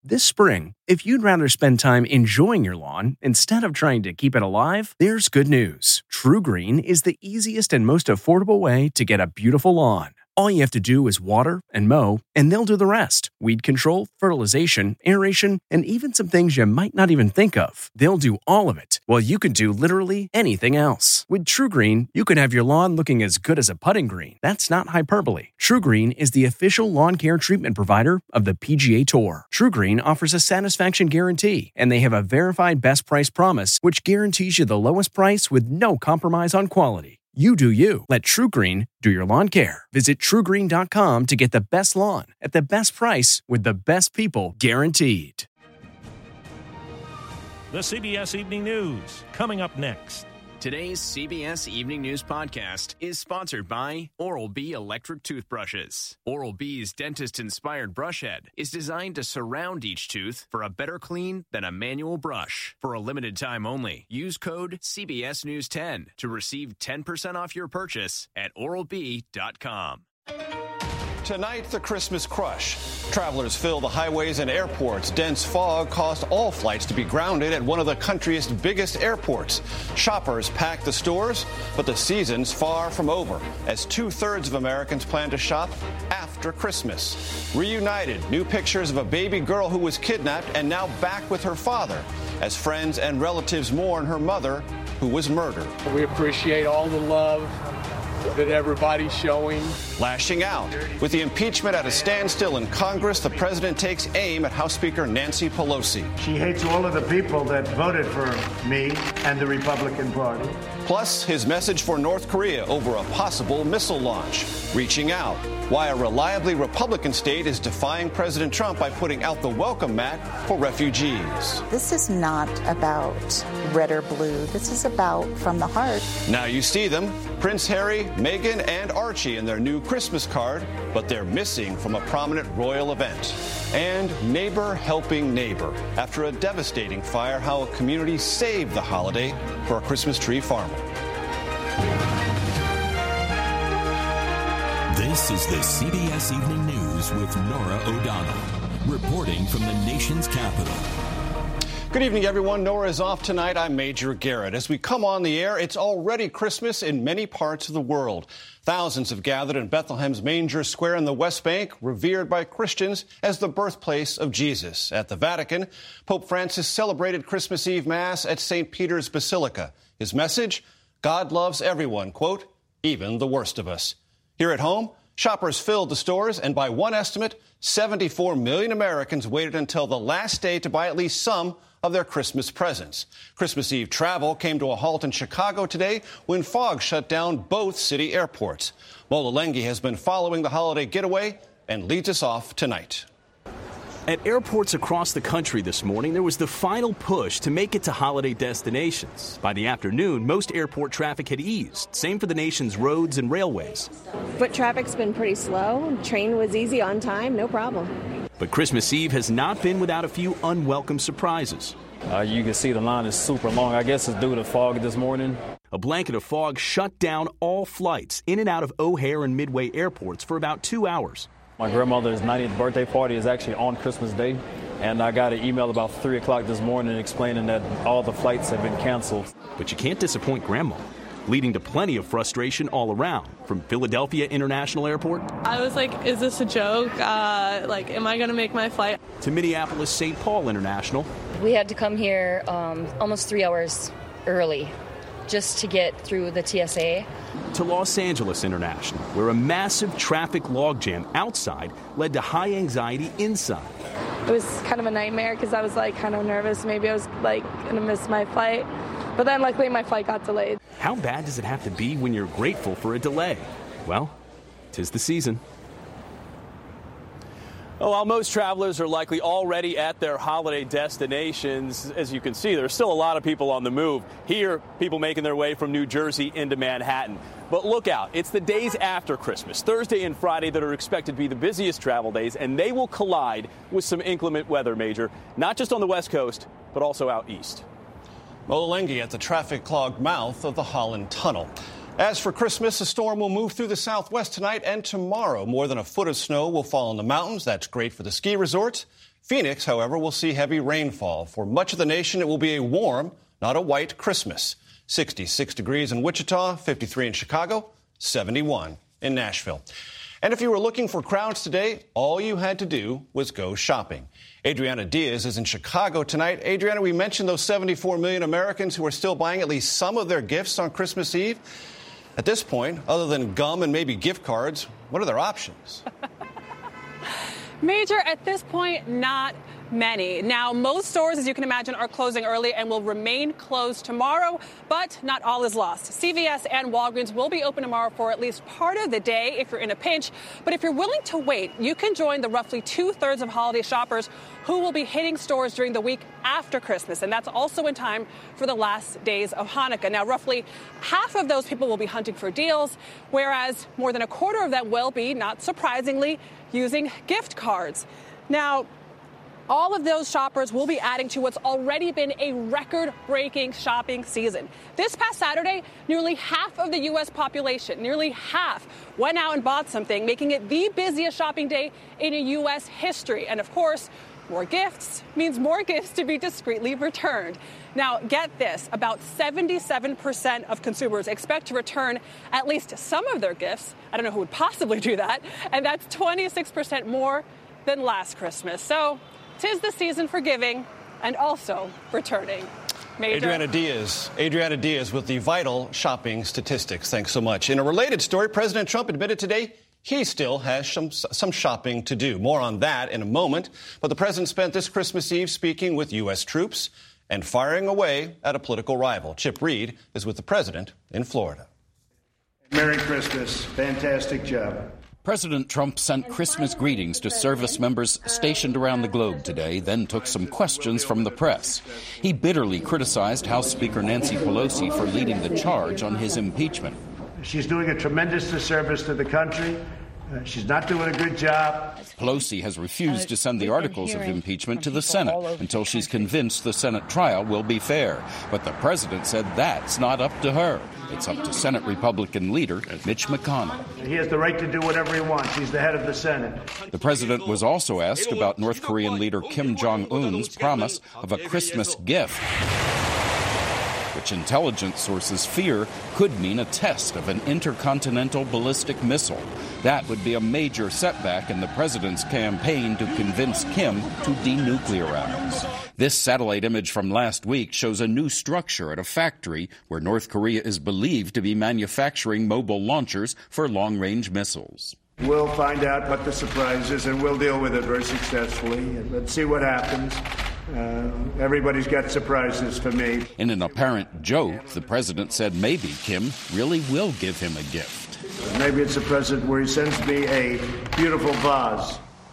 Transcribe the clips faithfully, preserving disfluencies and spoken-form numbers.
This spring, if you'd rather spend time enjoying your lawn instead of trying to keep it alive, there's good news. TruGreen is the easiest and most affordable way to get a beautiful lawn. All you have to do is water and mow, and they'll do the rest. Weed control, fertilization, aeration, and even some things you might not even think of. They'll do all of it, while you can do literally anything else. With TruGreen, you can have your lawn looking as good as a putting green. That's not hyperbole. TruGreen is the official lawn care treatment provider of the P G A Tour. TruGreen offers a satisfaction guarantee, and they have a verified best price promise, which guarantees you the lowest price with no compromise on quality. You do you. Let TruGreen do your lawn care. Visit True Green dot com to get the best lawn at the best price with the best people guaranteed. The C B S Evening News, coming up next. Today's C B S Evening News podcast is sponsored by Oral-B Electric Toothbrushes. Oral-B's dentist-inspired brush head is designed to surround each tooth for a better clean than a manual brush. For a limited time only, use code C B S News ten to receive ten percent off your purchase at Oral B dot com. Tonight, the Christmas crush. Travelers fill the highways and airports. Dense fog caused all flights to be grounded at one of the country's biggest airports. Shoppers pack the stores, but the season's far from over, as two-thirds of Americans plan to shop after Christmas. Reunited, new pictures of a baby girl who was kidnapped and now back with her father, as friends and relatives mourn her mother, who was murdered. We appreciate all the love that everybody's showing. Lashing out. With the impeachment at a standstill in Congress, the president takes aim at House Speaker Nancy Pelosi. She hates all of the people that voted for me and the Republican Party. Plus, his message for North Korea over a possible missile launch. Reaching out. Why a reliably Republican state is defying President Trump by putting out the welcome mat for refugees. This is not about red or blue. This is about from the heart. Now you see them, Prince Harry, Meghan, and Archie in their new Christmas card, but they're missing from a prominent royal event. And neighbor helping neighbor. After a devastating fire, how a community saved the holiday for a Christmas tree farmer. This is the C B S Evening News with Norah O'Donnell, reporting from the nation's capital. Good evening, everyone. Nora is off tonight. I'm Major Garrett. As we come on the air, it's already Christmas in many parts of the world. Thousands have gathered in Bethlehem's Manger Square in the West Bank, revered by Christians as the birthplace of Jesus. At the Vatican, Pope Francis celebrated Christmas Eve Mass at Saint Peter's Basilica. His message, God loves everyone, quote, even the worst of us. Here at home, shoppers filled the stores, and by one estimate, seventy-four million Americans waited until the last day to buy at least some of their Christmas presents. Christmas Eve travel came to a halt in Chicago today when fog shut down both city airports. Mola Lenghi has been following the holiday getaway and leads us off tonight. At airports across the country this morning, there was the final push to make it to holiday destinations. By the afternoon, most airport traffic had eased. Same for the nation's roads and railways. Foot traffic's been pretty slow. Train was easy on time, no problem. But Christmas Eve has not been without a few unwelcome surprises. Uh, you can see the line is super long. I guess it's due to fog this morning. A blanket of fog shut down all flights in and out of O'Hare and Midway airports for about two hours. My grandmother's ninetieth birthday party is actually on Christmas Day, and I got an email about three o'clock this morning explaining that all the flights have been canceled. But you can't disappoint Grandma, leading to plenty of frustration all around. From Philadelphia International Airport, I was like, is this a joke? Uh, like, am I going to make my flight? To Minneapolis Saint Paul International. We had to come here um, almost three hours early just to get through the T S A. To Los Angeles International, where a massive traffic logjam outside led to high anxiety inside. It was kind of a nightmare because I was like kind of nervous. Maybe I was like going to miss my flight. But then luckily my flight got delayed. How bad does it have to be when you're grateful for a delay? Well, 'tis the season. Oh, while most travelers are likely already at their holiday destinations, as you can see, there's still a lot of people on the move. Here, people making their way from New Jersey into Manhattan. But look out, it's the days after Christmas, Thursday and Friday, that are expected to be the busiest travel days, and they will collide with some inclement weather, Major, not just on the West Coast, but also out east. Mola Lenghi at the traffic-clogged mouth of the Holland Tunnel. As for Christmas, a storm will move through the southwest tonight and tomorrow. More than a foot of snow will fall in the mountains. That's great for the ski resorts. Phoenix, however, will see heavy rainfall. For much of the nation, it will be a warm, not a white Christmas. sixty-six degrees in Wichita, fifty-three in Chicago, seventy-one in Nashville. And if you were looking for crowds today, all you had to do was go shopping. Adriana Diaz is in Chicago tonight. Adriana, we mentioned those seventy-four million Americans who are still buying at least some of their gifts on Christmas Eve. At this point, other than gum and maybe gift cards, what are their options? Major, at this point, not many. Now, most stores, as you can imagine, are closing early and will remain closed tomorrow, but not all is lost. C V S and Walgreens will be open tomorrow for at least part of the day if you're in a pinch. But if you're willing to wait, you can join the roughly two-thirds of holiday shoppers who will be hitting stores during the week after Christmas, and that's also in time for the last days of Hanukkah. Now, roughly half of those people will be hunting for deals, whereas more than a quarter of them will be, not surprisingly, using gift cards. Now, all of those shoppers will be adding to what's already been a record-breaking shopping season. This past Saturday, nearly half of the U S population, nearly half, went out and bought something, making it the busiest shopping day in U S history. And of course, more gifts means more gifts to be discreetly returned. Now, get this, about seventy-seven percent of consumers expect to return at least some of their gifts. I don't know who would possibly do that. And that's twenty-six percent more than last Christmas. So, 'tis the season for giving and also returning. Major. Adriana Diaz. Adriana Diaz with the vital shopping statistics. Thanks so much. In a related story, President Trump admitted today he still has some, some shopping to do. More on that in a moment. But the president spent this Christmas Eve speaking with U S troops and firing away at a political rival. Chip Reed is with the president in Florida. Merry Christmas. Fantastic job. President Trump sent Christmas greetings to service members stationed around the globe today, then took some questions from the press. He bitterly criticized House Speaker Nancy Pelosi for leading the charge on his impeachment. She's doing a tremendous disservice to the country. Uh, she's not doing a good job. Pelosi has refused to send the articles of impeachment to the Senate until she's convinced the Senate trial will be fair. But the president said that's not up to her. It's up to Senate Republican leader Mitch McConnell. He has the right to do whatever he wants. He's the head of the Senate. The president was also asked about North Korean leader Kim Jong-un's promise of a Christmas gift, which intelligence sources fear could mean a test of an intercontinental ballistic missile. That would be a major setback in the president's campaign to convince Kim to denuclearize. This satellite image from last week shows a new structure at a factory where North Korea is believed to be manufacturing mobile launchers for long-range missiles. We'll find out what the surprise is, and we'll deal with it very successfully. Let's see what happens. Uh, everybody's got surprises for me. In an apparent joke, the president said maybe Kim really will give him a gift. Maybe it's a present where he sends me a beautiful vase.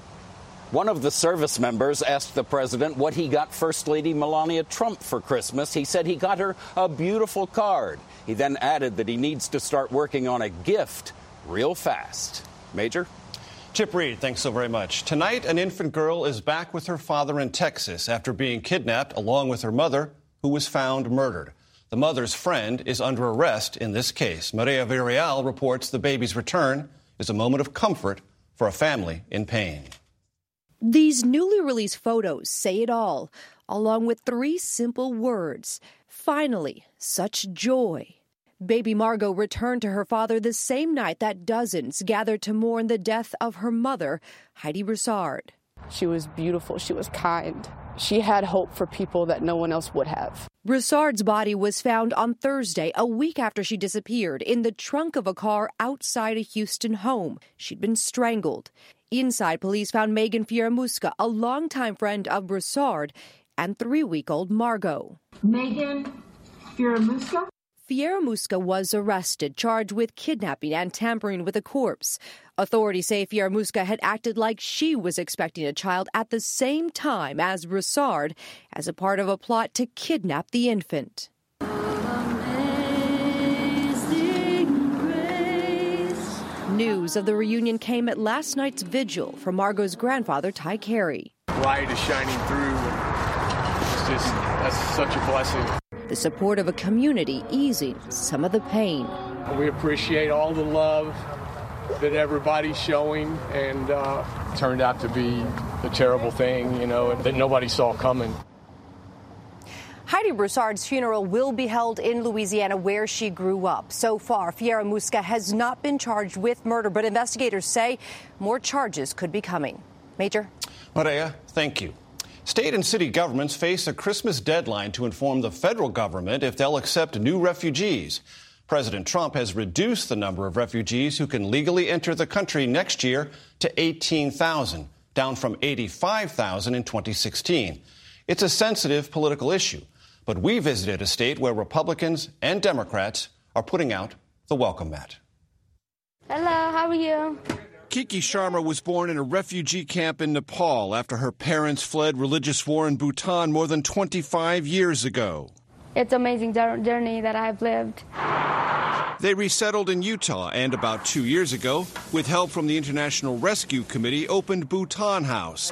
One of the service members asked the president what he got First Lady Melania Trump for Christmas. He said he got her a beautiful card. He then added that he needs to start working on a gift real fast. Major? Chip Reed, thanks so very much. Tonight, an infant girl is back with her father in Texas after being kidnapped along with her mother, who was found murdered. The mother's friend is under arrest in this case. Maria Villarreal reports the baby's return is a moment of comfort for a family in pain. These newly released photos say it all, along with three simple words. Finally, such joy. Baby Margot returned to her father the same night that dozens gathered to mourn the death of her mother, Heidi Broussard. She was beautiful. She was kind. She had hope for people that no one else would have. Broussard's body was found on Thursday, a week after she disappeared, in the trunk of a car outside a Houston home. She'd been strangled. Inside, police found Megan Fieramusca, a longtime friend of Broussard, and three-week-old Margot. Megan Fieramusca? Fieramusca was arrested, charged with kidnapping and tampering with a corpse. Authorities say Fieramusca had acted like she was expecting a child at the same time as Broussard, as a part of a plot to kidnap the infant. News of the reunion came at last night's vigil for Margot's grandfather, Ty Carey. Light is shining through. It's just, that's such a blessing. The support of a community easing some of the pain. We appreciate all the love that everybody's showing, and uh, turned out to be a terrible thing, you know, that nobody saw coming. Heidi Broussard's funeral will be held in Louisiana, where she grew up. So far, Fiera Musca has not been charged with murder, but investigators say more charges could be coming. Major? Maria, thank you. State and city governments face a Christmas deadline to inform the federal government if they'll accept new refugees. President Trump has reduced the number of refugees who can legally enter the country next year to eighteen thousand, down from eighty-five thousand in twenty sixteen. It's a sensitive political issue, but we visited a state where Republicans and Democrats are putting out the welcome mat. Hello, how are you? Kiki Sharma was born in a refugee camp in Nepal after her parents fled religious war in Bhutan more than twenty-five years ago. It's an amazing journey that I've lived. They resettled in Utah and about two years ago, with help from the International Rescue Committee, opened Bhutan House,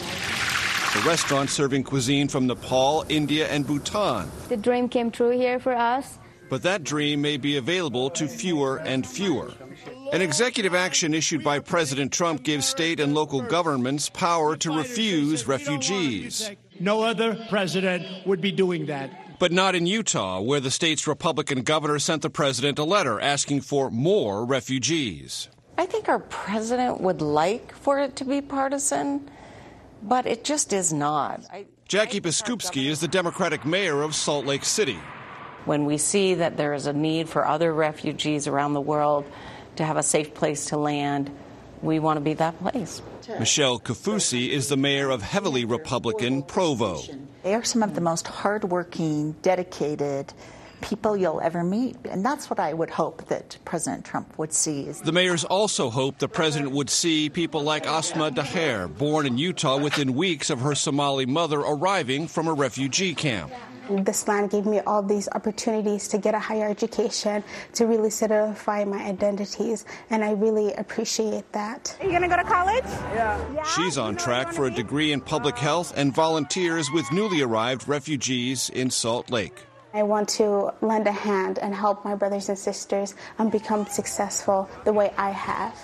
a restaurant serving cuisine from Nepal, India, and Bhutan. The dream came true here for us. But that dream may be available to fewer and fewer. An executive action issued by President Trump gives state and local governments power to refuse refugees. No other president would be doing that. But not in Utah, where the state's Republican governor sent the president a letter asking for more refugees. I think our president would like for it to be partisan, but it just is not. I, Jackie Biskupski is the Democratic mayor of Salt Lake City. When we see that there is a need for other refugees around the world to have a safe place to land, we want to be that place. Michelle Kafusi is the mayor of heavily Republican Provo. They are some of the most hardworking, dedicated people you'll ever meet. And that's what I would hope that President Trump would see. Is the mayors also hope the president would see people like Asma Daher, born in Utah within weeks of her Somali mother arriving from a refugee camp. This land gave me all these opportunities to get a higher education, to really solidify my identities, and I really appreciate that. Are you going to go to college? Yeah. yeah? She's on track for a degree in public health and volunteers with newly arrived refugees in Salt Lake. I want to lend a hand and help my brothers and sisters and become successful the way I have.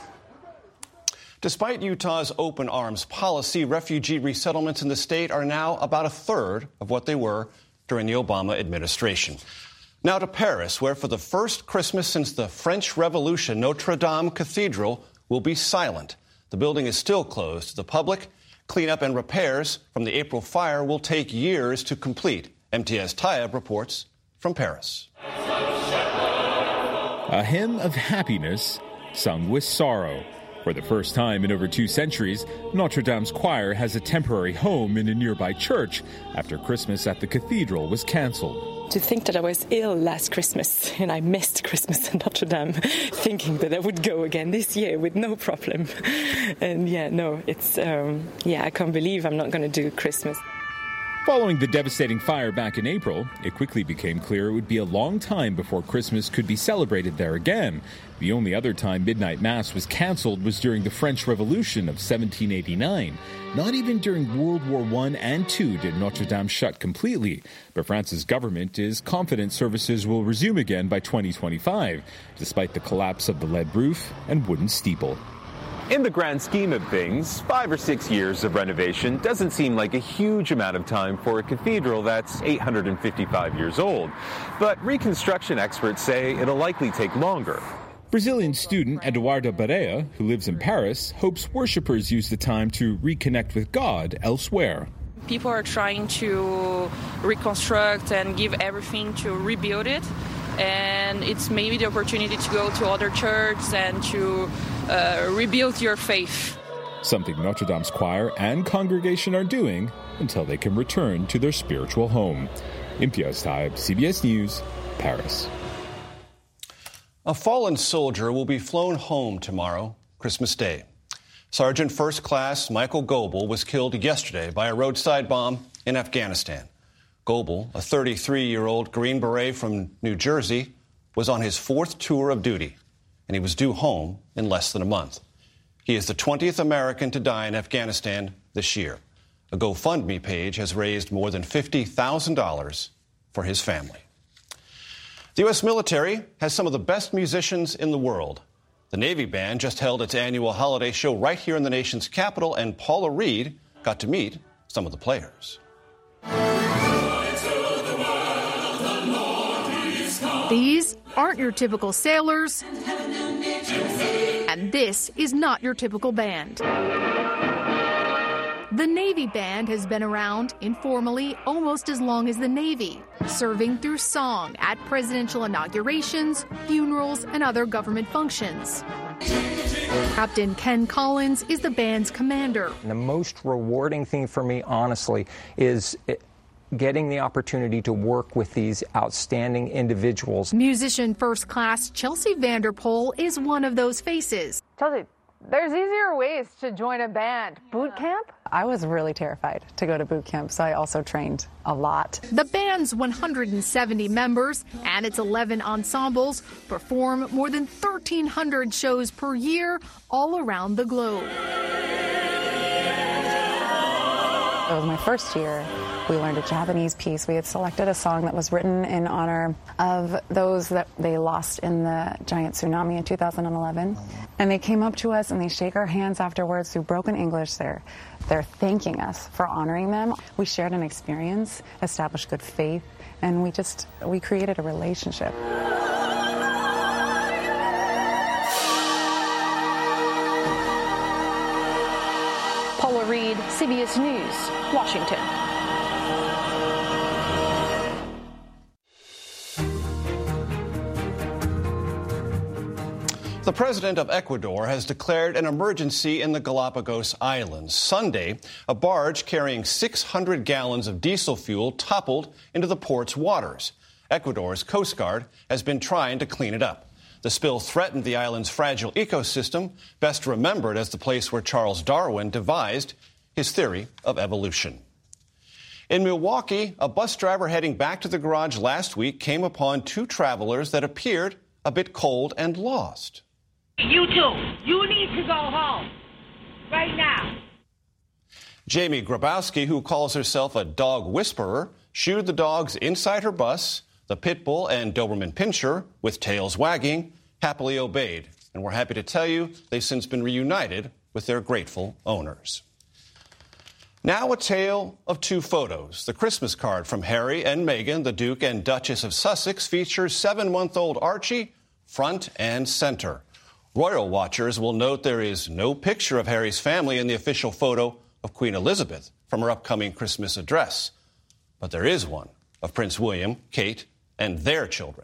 Despite Utah's open arms policy, refugee resettlements in the state are now about a third of what they were during the Obama administration. Now to Paris, where for the first Christmas since the French Revolution, Notre Dame Cathedral will be silent. The building is still closed to the public. Cleanup and repairs from the April fire will take years to complete. M T S Tayeb reports from Paris. A hymn of happiness sung with sorrow. For the first time in over two centuries, Notre Dame's choir has a temporary home in a nearby church after Christmas at the cathedral was cancelled. To think that I was ill last Christmas and I missed Christmas at Notre Dame, thinking that I would go again this year with no problem. And yeah, no, it's, um, yeah, I can't believe I'm not going to do Christmas. Following the devastating fire back in April, it quickly became clear it would be a long time before Christmas could be celebrated there again. The only other time midnight mass was cancelled was during the French Revolution of seventeen eighty-nine. Not even during World War One and Two did Notre Dame shut completely. But France's government is confident services will resume again by twenty twenty-five, despite the collapse of the lead roof and wooden steeple. In the grand scheme of things, five or six years of renovation doesn't seem like a huge amount of time for a cathedral that's eight hundred fifty-five years old. But reconstruction experts say it'll likely take longer. Brazilian student Eduardo Barea, who lives in Paris, hopes worshippers use the time to reconnect with God elsewhere. People are trying to reconstruct and give everything to rebuild it. And it's maybe the opportunity to go to other churches and to uh, rebuild your faith. Something Notre Dame's choir and congregation are doing until they can return to their spiritual home. Imtiaz Taib, C B S News, Paris. A fallen soldier will be flown home tomorrow, Christmas Day. Sergeant First Class Michael Goebel was killed yesterday by a roadside bomb in Afghanistan. Goebel, a thirty-three-year-old Green Beret from New Jersey, was on his fourth tour of duty, and he was due home in less than a month. He is the twentieth American to die in Afghanistan this year. A GoFundMe page has raised more than fifty thousand dollars for his family. The U S military has some of the best musicians in the world. The Navy Band just held its annual holiday show right here in the nation's capital, and Paula Reed got to meet some of the players. These aren't your typical sailors, and this is not your typical band. The Navy Band has been around informally almost as long as the Navy, serving through song at presidential inaugurations, funerals, and other government functions. Captain Ken Collins is the band's commander. The most rewarding thing for me, honestly, is getting the opportunity to work with these outstanding individuals. Musician first class Chelsea Vanderpool is one of those faces. Chelsea, there's easier ways to join a band. Boot camp? I was really terrified to go to boot camp, so I also trained a lot. The band's one hundred seventy members and its eleven ensembles perform more than thirteen hundred shows per year all around the globe. It was my first year. We learned a Japanese piece. We had selected a song that was written in honor of those that they lost in the giant tsunami in two thousand eleven. And they came up to us and they shake our hands afterwards through broken English. They're, they're thanking us for honoring them. We shared an experience, established good faith, and we just, we created a relationship. Paula Reed, C B S News, Washington. The president of Ecuador has declared an emergency in the Galapagos Islands. Sunday, a barge carrying six hundred gallons of diesel fuel toppled into the port's waters. Ecuador's Coast Guard has been trying to clean it up. The spill threatened the island's fragile ecosystem, best remembered as the place where Charles Darwin devised his theory of evolution. In Milwaukee, a bus driver heading back to the garage last week came upon two travelers that appeared a bit cold and lost. You two, you need to go home right now. Jamie Grabowski, who calls herself a dog whisperer, shooed the dogs inside her bus. The pit bull and Doberman Pinscher, with tails wagging, happily obeyed. And we're happy to tell you they've since been reunited with their grateful owners. Now a tale of two photos. The Christmas card from Harry and Meghan, the Duke and Duchess of Sussex, features seven-month-old Archie front and center. Royal watchers will note there is no picture of Harry's family in the official photo of Queen Elizabeth from her upcoming Christmas address. But there is one of Prince William, Kate, and their children.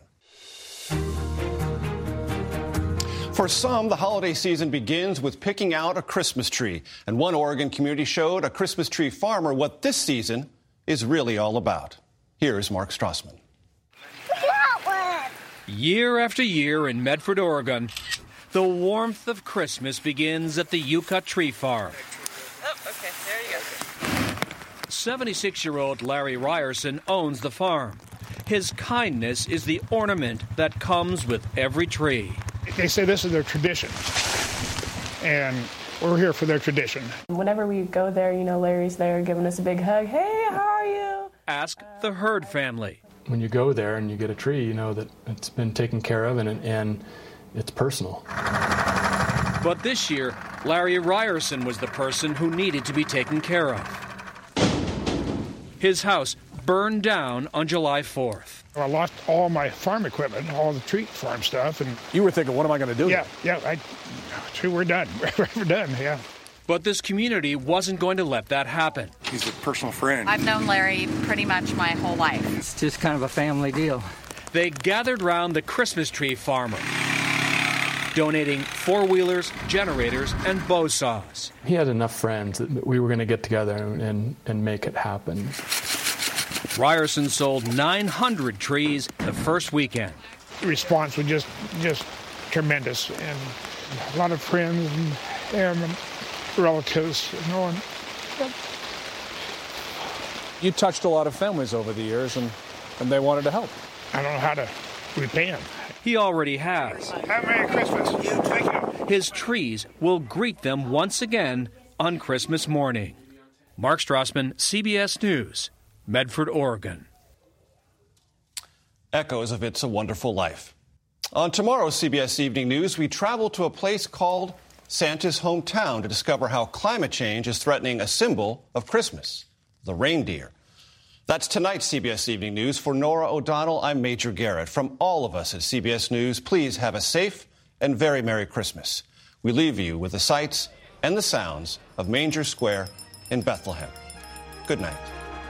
For some, the holiday season begins with picking out a Christmas tree. And one Oregon community showed a Christmas tree farmer what this season is really all about. Here's Mark Strassman. Year after year in Medford, Oregon, the warmth of Christmas begins at the Yucca Tree Farm. Oh, okay, there you go. seventy-six-year-old Larry Ryerson owns the farm. His kindness is the ornament that comes with every tree. They say this is their tradition, and we're here for their tradition. Whenever we go there, you know, Larry's there giving us a big hug. Hey, how are you? Ask the Hurd family. When you go there and you get a tree, you know that it's been taken care of and, and it's personal. But this year, Larry Ryerson was the person who needed to be taken care of. His house burned down on July fourth. I lost all my farm equipment, all the tree farm stuff. And you were thinking, what am I going to do? Yeah, yeah, I, true, we're done. we're done, yeah. But this community wasn't going to let that happen. He's a personal friend. I've known Larry pretty much my whole life. It's just kind of a family deal. They gathered round the Christmas tree farmer, donating four-wheelers, generators, and bow saws. He had enough friends that we were going to get together and, and make it happen. Ryerson sold nine hundred trees the first weekend. The response was just just tremendous, and a lot of friends and, and relatives and all. Yep. You touched a lot of families over the years, and, and they wanted to help. I don't know how to repay them. He already has. Have a Merry Christmas. Thank you. His trees will greet them once again on Christmas morning. Mark Strassman, C B S News, Medford, Oregon. Echoes of It's a Wonderful Life. On tomorrow's C B S Evening News, we travel to a place called Santa's hometown to discover how climate change is threatening a symbol of Christmas, the reindeer. That's tonight's C B S Evening News. For Norah O'Donnell, I'm Major Garrett. From all of us at C B S News, please have a safe and very Merry Christmas. We leave you with the sights and the sounds of Manger Square in Bethlehem. Good night.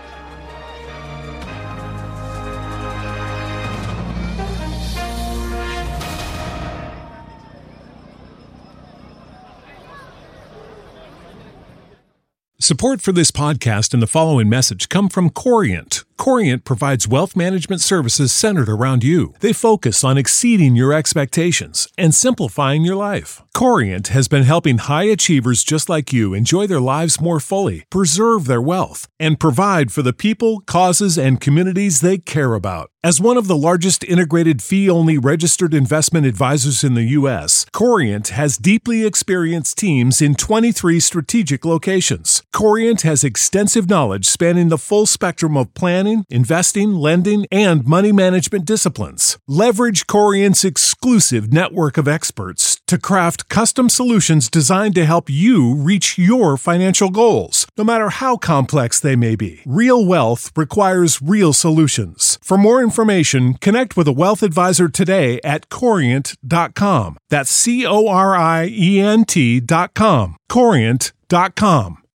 Support for this podcast and the following message come from Corient. Corient provides wealth management services centered around you. They focus on exceeding your expectations and simplifying your life. Corient has been helping high achievers just like you enjoy their lives more fully, preserve their wealth, and provide for the people, causes, and communities they care about. As one of the largest integrated fee-only registered investment advisors in the U S, Corient has deeply experienced teams in twenty-three strategic locations. Corient has extensive knowledge spanning the full spectrum of planning, investing, lending, and money management disciplines. Leverage Corient's exclusive network of experts to craft custom solutions designed to help you reach your financial goals, no matter how complex they may be. Real wealth requires real solutions. For more information, connect with a wealth advisor today at corient dot com. That's C O R I E N T dot com. corient dot com.